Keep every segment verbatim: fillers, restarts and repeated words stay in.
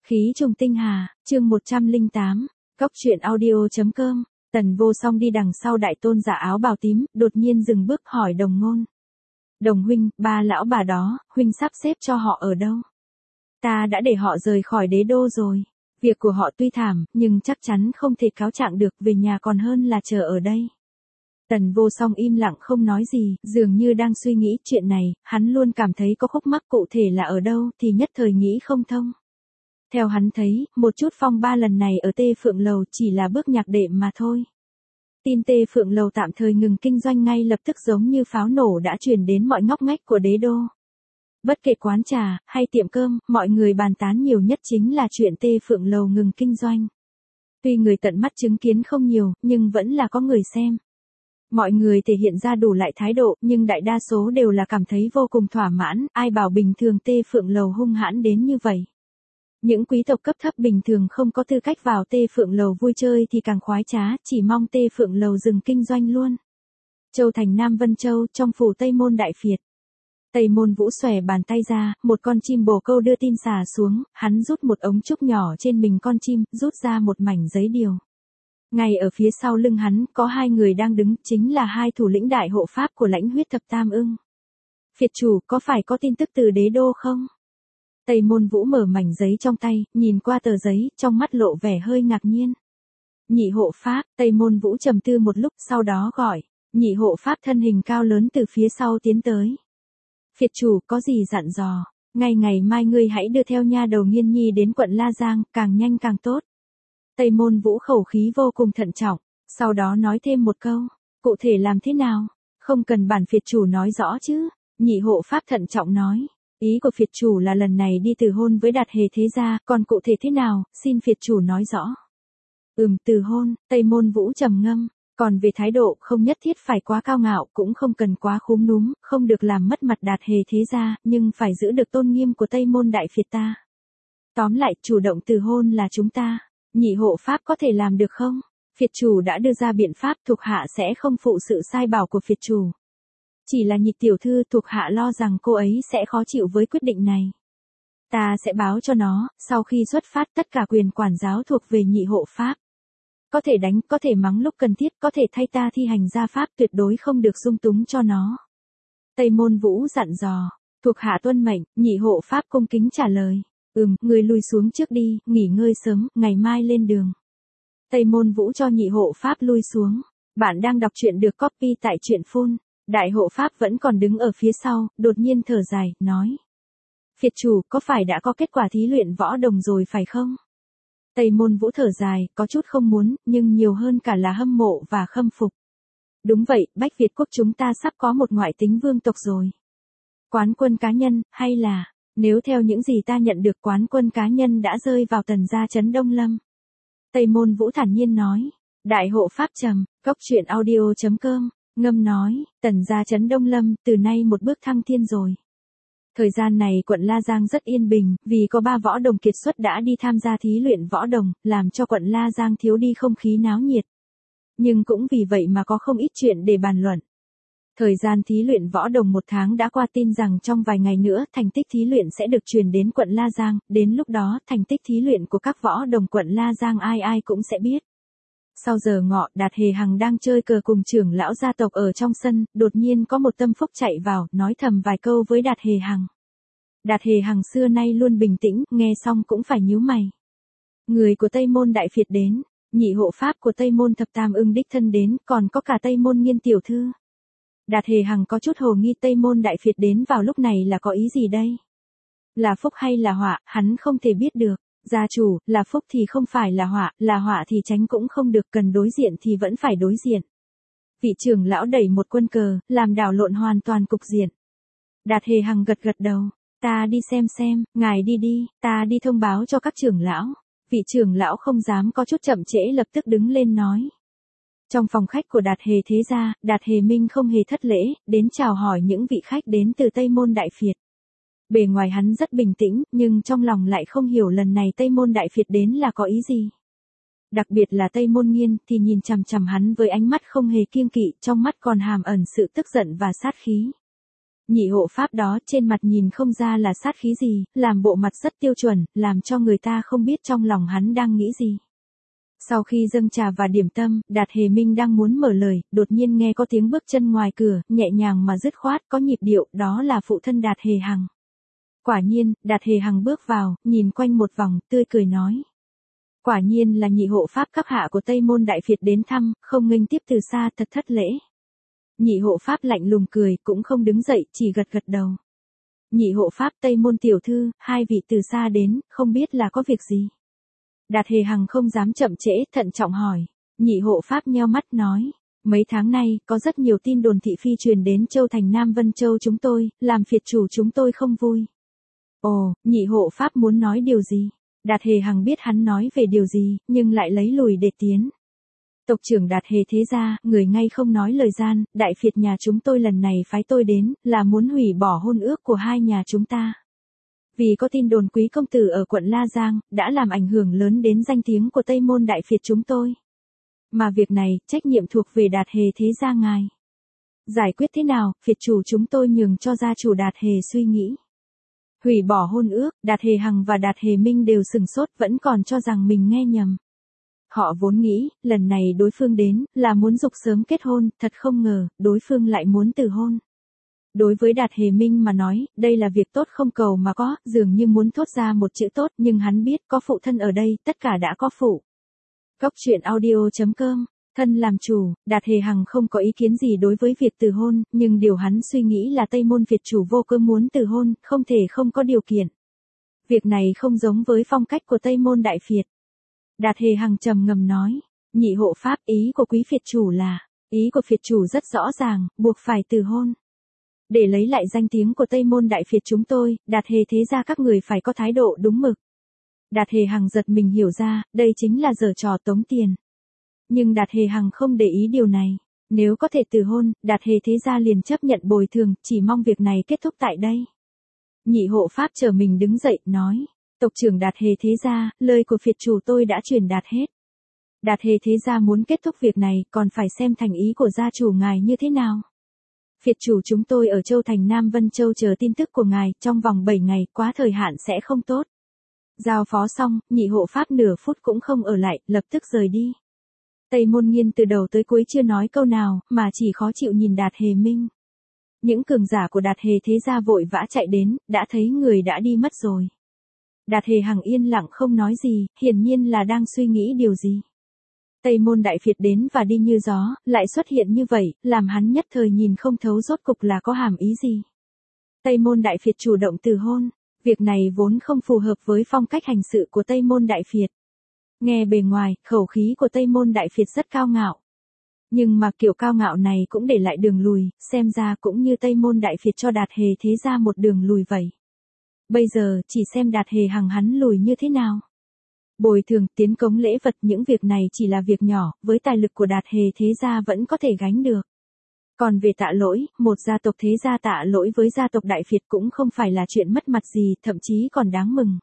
Khí trùng tinh hà, chương một trăm lẻ tám, Cóc truyện audio.com, Tần Vô Song đi đằng sau đại tôn giả áo bào tím, đột nhiên dừng bước hỏi Đồng Ngôn. Đồng huynh, ba lão bà đó, huynh sắp xếp cho họ ở đâu? Ta đã để họ rời khỏi đế đô rồi. Việc của họ tuy thảm, nhưng chắc chắn không thể cáo trạng được, về nhà còn hơn là chờ ở đây. Tần Vô Song im lặng không nói gì, dường như đang suy nghĩ chuyện này, hắn luôn cảm thấy có khúc mắc cụ thể là ở đâu thì nhất thời nghĩ không thông. Theo hắn thấy, một chút phong ba lần này ở Tê Phượng Lầu chỉ là bước nhạc đệm mà thôi. Tin Tê Phượng Lầu tạm thời ngừng kinh doanh ngay lập tức giống như pháo nổ đã truyền đến mọi ngóc ngách của đế đô. Bất kể quán trà, hay tiệm cơm, mọi người bàn tán nhiều nhất chính là chuyện Tê Phượng Lầu ngừng kinh doanh. Tuy người tận mắt chứng kiến không nhiều, nhưng vẫn là có người xem. Mọi người thể hiện ra đủ loại thái độ, nhưng đại đa số đều là cảm thấy vô cùng thỏa mãn, ai bảo bình thường Tê Phượng Lầu hung hãn đến như vậy. Những quý tộc cấp thấp bình thường không có tư cách vào Tê Phượng Lầu vui chơi thì càng khoái trá, chỉ mong Tê Phượng Lầu dừng kinh doanh luôn. Châu thành Nam Vân Châu, trong phủ Tây Môn Đại Phiệt. Tây Môn Vũ xòe bàn tay ra, một con chim bồ câu đưa tin xà xuống, hắn rút một ống trúc nhỏ trên mình con chim, rút ra một mảnh giấy điều. Ngay ở phía sau lưng hắn, có hai người đang đứng, chính là hai thủ lĩnh đại hộ pháp của lãnh huyết thập tam ưng. Phiệt chủ, có phải có tin tức từ đế đô không? Tây Môn Vũ mở mảnh giấy trong tay, nhìn qua tờ giấy, trong mắt lộ vẻ hơi ngạc nhiên. Nhị hộ pháp, Tây Môn Vũ trầm tư một lúc, sau đó gọi. Nhị hộ pháp thân hình cao lớn từ phía sau tiến tới. Phiệt chủ, có gì dặn dò? Ngày ngày mai ngươi hãy đưa theo nha đầu Nghiên Nhi đến quận La Giang, càng nhanh càng tốt. Tây Môn Vũ khẩu khí vô cùng thận trọng, sau đó nói thêm một câu. Cụ thể làm thế nào? Không cần bản phiệt chủ nói rõ chứ? Nhị hộ pháp thận trọng nói. Ý của phiệt chủ là lần này đi từ hôn với Đạt Hề thế gia, còn cụ thể thế nào, xin phiệt chủ nói rõ. Ừm, từ hôn, Tây Môn Vũ trầm ngâm, còn về thái độ không nhất thiết phải quá cao ngạo, cũng không cần quá khúm núm, không được làm mất mặt Đạt Hề thế gia, nhưng phải giữ được tôn nghiêm của Tây Môn Đại Phiệt ta. Tóm lại, chủ động từ hôn là chúng ta. Nhị hộ pháp có thể làm được không? Phiệt chủ đã đưa ra biện pháp, thuộc hạ sẽ không phụ sự sai bảo của phiệt chủ. Chỉ là Nhị tiểu thư, thuộc hạ lo rằng cô ấy sẽ khó chịu với quyết định này. Ta sẽ báo cho nó, sau khi xuất phát tất cả quyền quản giáo thuộc về nhị hộ pháp. Có thể đánh, có thể mắng lúc cần thiết, có thể thay ta thi hành gia pháp, tuyệt đối không được dung túng cho nó. Tây Môn Vũ dặn dò, thuộc hạ tuân mệnh, nhị hộ pháp cung kính trả lời. Ừm, người lui xuống trước đi, nghỉ ngơi sớm, ngày mai lên đường. Tây Môn Vũ cho nhị hộ pháp lui xuống. Bạn đang đọc truyện được copy tại truyện phun. Đại hộ pháp vẫn còn đứng ở phía sau, đột nhiên thở dài, nói. Phiệt chủ, có phải đã có kết quả thí luyện võ đồng rồi phải không? Tây Môn Vũ thở dài, có chút không muốn, nhưng nhiều hơn cả là hâm mộ và khâm phục. Đúng vậy, Bách Việt quốc chúng ta sắp có một ngoại tính vương tộc rồi. Quán quân cá nhân, hay là, nếu theo những gì ta nhận được quán quân cá nhân đã rơi vào tần gia trấn Đông Lâm. Tây Môn Vũ thản nhiên nói. Đại hộ pháp trầm, Cóc truyện audio.com. Ngâm nói, tần gia trấn Đông Lâm, từ nay một bước thăng thiên rồi. Thời gian này quận La Giang rất yên bình, vì có ba võ đồng kiệt xuất đã đi tham gia thí luyện võ đồng, làm cho quận La Giang thiếu đi không khí náo nhiệt. Nhưng cũng vì vậy mà có không ít chuyện để bàn luận. Thời gian thí luyện võ đồng một tháng đã qua, tin rằng trong vài ngày nữa thành tích thí luyện sẽ được truyền đến quận La Giang, đến lúc đó thành tích thí luyện của các võ đồng quận La Giang ai ai cũng sẽ biết. Sau giờ ngọ, Đạt Hề Hằng đang chơi cờ cùng trưởng lão gia tộc ở trong sân, đột nhiên có một tâm phúc chạy vào, nói thầm vài câu với Đạt Hề Hằng. Đạt Hề Hằng xưa nay luôn bình tĩnh, nghe xong cũng phải nhíu mày. Người của Tây Môn Đại Phiệt đến, nhị hộ pháp của Tây Môn Thập Tam Ưng đích thân đến, còn có cả Tây Môn Nghiên tiểu thư. Đạt Hề Hằng có chút hồ nghi Tây Môn Đại Phiệt đến vào lúc này là có ý gì đây? Là phúc hay là họa, hắn không thể biết được. Gia chủ, là phúc thì không phải là họa, là họa thì tránh cũng không được, cần đối diện thì vẫn phải đối diện. Vị trưởng lão đẩy một quân cờ, làm đảo lộn hoàn toàn cục diện. Đạt Hề Hằng gật gật đầu, ta đi xem xem, ngài đi đi, ta đi thông báo cho các trưởng lão. Vị trưởng lão không dám có chút chậm trễ lập tức đứng lên nói. Trong phòng khách của Đạt Hề thế gia, Đạt Hề Minh không hề thất lễ, đến chào hỏi những vị khách đến từ Tây Môn Đại Phiệt. Bề ngoài hắn rất bình tĩnh, nhưng trong lòng lại không hiểu lần này Tây Môn Đại Phiệt đến là có ý gì. Đặc biệt là Tây Môn Nghiên thì nhìn chằm chằm hắn với ánh mắt không hề kiêng kỵ, trong mắt còn hàm ẩn sự tức giận và sát khí. Nhị hộ pháp đó trên mặt nhìn không ra là sát khí gì, làm bộ mặt rất tiêu chuẩn, làm cho người ta không biết trong lòng hắn đang nghĩ gì. Sau khi dâng trà và điểm tâm, Đạt Hề Minh đang muốn mở lời, đột nhiên nghe có tiếng bước chân ngoài cửa, nhẹ nhàng mà dứt khoát, có nhịp điệu, đó là phụ thân Đạt Hề Hằng. Quả nhiên, Đạt Hề Hằng bước vào, nhìn quanh một vòng, tươi cười nói. Quả nhiên là nhị hộ pháp cấp hạ của Tây Môn Đại Việt đến thăm, không nghênh tiếp từ xa, thật thất lễ. Nhị hộ pháp lạnh lùng cười, cũng không đứng dậy, chỉ gật gật đầu. Nhị hộ pháp Tây Môn tiểu thư, hai vị từ xa đến, không biết là có việc gì. Đạt Hề Hằng không dám chậm trễ, thận trọng hỏi. Nhị hộ pháp nheo mắt nói. Mấy tháng nay, có rất nhiều tin đồn thị phi truyền đến Châu Thành Nam Vân Châu chúng tôi, làm phiệt chủ chúng tôi không vui. Ồ, nhị hộ pháp muốn nói điều gì? Đạt Hề Hằng biết hắn nói về điều gì, nhưng lại lấy lùi để tiến. Tộc trưởng Đạt Hề thế gia, người ngay không nói lời gian, đại phiệt nhà chúng tôi lần này phái tôi đến, là muốn hủy bỏ hôn ước của hai nhà chúng ta. Vì có tin đồn quý công tử ở quận La Giang, đã làm ảnh hưởng lớn đến danh tiếng của Tây Môn Đại Phiệt chúng tôi. Mà việc này, trách nhiệm thuộc về Đạt Hề thế gia ngài. Giải quyết thế nào, phiệt chủ chúng tôi nhường cho gia chủ Đạt Hề suy nghĩ. Hủy bỏ hôn ước, Đạt Hề Hằng và Đạt Hề Minh đều sừng sốt, vẫn còn cho rằng mình nghe nhầm. Họ vốn nghĩ, lần này đối phương đến, là muốn giục sớm kết hôn, thật không ngờ, đối phương lại muốn từ hôn. Đối với Đạt Hề Minh mà nói, đây là việc tốt không cầu mà có, dường như muốn thốt ra một chữ tốt, nhưng hắn biết, có phụ thân ở đây, tất cả đã có phụ. Cốc truyện audio chấm com, thân làm chủ, Đạt Hề Hằng không có ý kiến gì đối với việc từ hôn, nhưng điều hắn suy nghĩ là Tây Môn Việt chủ vô cơ muốn từ hôn, không thể không có điều kiện. Việc này không giống với phong cách của Tây Môn Đại Phiệt. Đạt Hề Hằng trầm ngâm nói, nhị hộ pháp, ý của quý phiệt chủ là, ý của phiệt chủ rất rõ ràng, buộc phải từ hôn. Để lấy lại danh tiếng của Tây Môn Đại Phiệt chúng tôi, Đạt Hề thế gia các người phải có thái độ đúng mực. Đạt Hề Hằng giật mình hiểu ra, đây chính là giở trò tống tiền. Nhưng Đạt Hề Hằng không để ý điều này. Nếu có thể từ hôn, Đạt Hề thế gia liền chấp nhận bồi thường, chỉ mong việc này kết thúc tại đây. Nhị hộ pháp chờ mình đứng dậy, nói. Tộc trưởng Đạt Hề thế gia, lời của phiệt chủ tôi đã truyền đạt hết. Đạt Hề thế gia muốn kết thúc việc này, còn phải xem thành ý của gia chủ ngài như thế nào. Phiệt chủ chúng tôi ở Châu Thành Nam Vân Châu chờ tin tức của ngài, trong vòng bảy ngày, quá thời hạn sẽ không tốt. Giao phó xong, nhị hộ pháp nửa phút cũng không ở lại, lập tức rời đi. Tây Môn Nghiên từ đầu tới cuối chưa nói câu nào, mà chỉ khó chịu nhìn Đạt Hề Minh. Những cường giả của Đạt Hề thế gia vội vã chạy đến, đã thấy người đã đi mất rồi. Đạt Hề Hằng yên lặng không nói gì, hiển nhiên là đang suy nghĩ điều gì. Tây Môn Đại Phiệt đến và đi như gió, lại xuất hiện như vậy, làm hắn nhất thời nhìn không thấu rốt cục là có hàm ý gì. Tây Môn Đại Phiệt chủ động từ hôn, việc này vốn không phù hợp với phong cách hành sự của Tây Môn Đại Phiệt. Nghe bề ngoài, khẩu khí của Tây Môn Đại Phiệt rất cao ngạo. Nhưng mà kiểu cao ngạo này cũng để lại đường lùi, xem ra cũng như Tây Môn Đại Phiệt cho Đạt Hề thế gia một đường lùi vậy. Bây giờ, chỉ xem Đạt Hề Hằng hắn lùi như thế nào. Bồi thường, tiến cống lễ vật, những việc này chỉ là việc nhỏ, với tài lực của Đạt Hề thế gia vẫn có thể gánh được. Còn về tạ lỗi, một gia tộc thế gia tạ lỗi với gia tộc Đại Phiệt cũng không phải là chuyện mất mặt gì, thậm chí còn đáng mừng.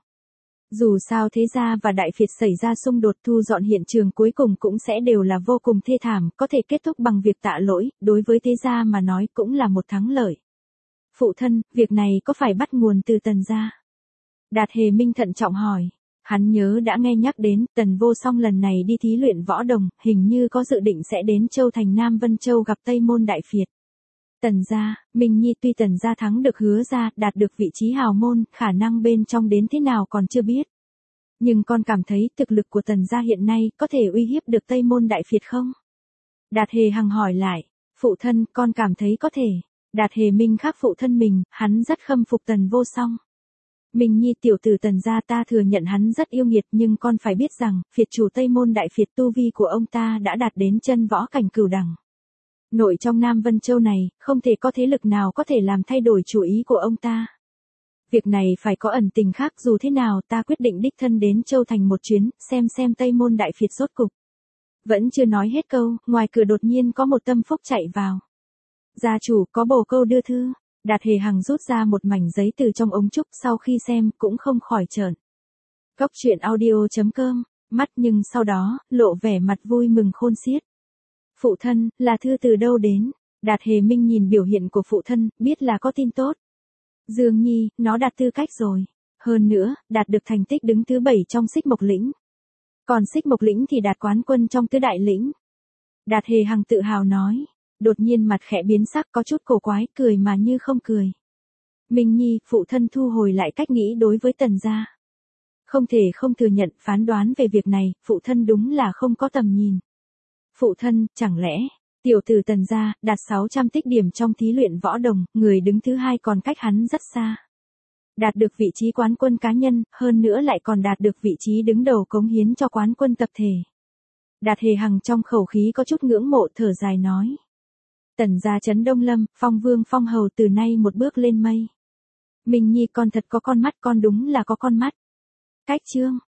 Dù sao thế gia và Đại Phiệt xảy ra xung đột, thu dọn hiện trường cuối cùng cũng sẽ đều là vô cùng thê thảm, có thể kết thúc bằng việc tạ lỗi, đối với thế gia mà nói cũng là một thắng lợi. Phụ thân, việc này có phải bắt nguồn từ Tần gia? Đạt Hề Minh thận trọng hỏi. Hắn nhớ đã nghe nhắc đến, Tần Vô Song lần này đi thí luyện võ đồng, hình như có dự định sẽ đến Châu Thành Nam Vân Châu gặp Tây Môn Đại Phiệt. Tần gia, Minh Nhi tuy Tần gia thắng được hứa gia, đạt được vị trí hào môn, khả năng bên trong đến thế nào còn chưa biết. Nhưng con cảm thấy thực lực của Tần gia hiện nay có thể uy hiếp được Tây Môn Đại Phiệt không? Đạt Hề Hằng hỏi lại, phụ thân, con cảm thấy có thể. Đạt Hề Minh khác phụ thân mình, hắn rất khâm phục Tần Vô Song. Minh Nhi tiểu tử Tần gia ta thừa nhận hắn rất yêu nghiệt, nhưng con phải biết rằng, phiệt chủ Tây Môn Đại Phiệt tu vi của ông ta đã đạt đến chân võ cảnh cửu đẳng. Nội trong Nam Vân Châu này, không thể có thế lực nào có thể làm thay đổi chủ ý của ông ta. Việc này phải có ẩn tình khác, dù thế nào ta quyết định đích thân đến Châu Thành một chuyến, xem xem Tây Môn Đại Phiệt rốt cục. Vẫn chưa nói hết câu, ngoài cửa đột nhiên có một tâm phúc chạy vào. Gia chủ, có bồ câu đưa thư. Đạt Hề Hằng rút ra một mảnh giấy từ trong ống trúc, sau khi xem, cũng không khỏi trợn. Cốc truyện audio chấm com, mắt nhưng sau đó, lộ vẻ mặt vui mừng khôn xiết. Phụ thân, là thư từ đâu đến? Đạt Hề Minh nhìn biểu hiện của phụ thân, biết là có tin tốt. Dương Nhi, nó đạt tư cách rồi. Hơn nữa, đạt được thành tích đứng thứ bảy trong Xích Mộc Lĩnh. Còn Xích Mộc Lĩnh thì đạt quán quân trong tứ đại lĩnh. Đạt Hề Hằng tự hào nói. Đột nhiên mặt khẽ biến sắc, có chút cổ quái, cười mà như không cười. Minh Nhi, phụ thân thu hồi lại cách nghĩ đối với Tần gia. Không thể không thừa nhận, phán đoán về việc này, phụ thân đúng là không có tầm nhìn. Phụ thân, chẳng lẽ, tiểu tử Tần gia, đạt sáu trăm tích điểm trong thí luyện võ đồng, người đứng thứ hai còn cách hắn rất xa. Đạt được vị trí quán quân cá nhân, hơn nữa lại còn đạt được vị trí đứng đầu cống hiến cho quán quân tập thể. Đạt Hề Hằng trong khẩu khí có chút ngưỡng mộ, thở dài nói. Tần gia trấn Đông Lâm, phong vương phong hầu từ nay một bước lên mây. Minh Nhi, con thật có con mắt, con đúng là có con mắt. Cách chương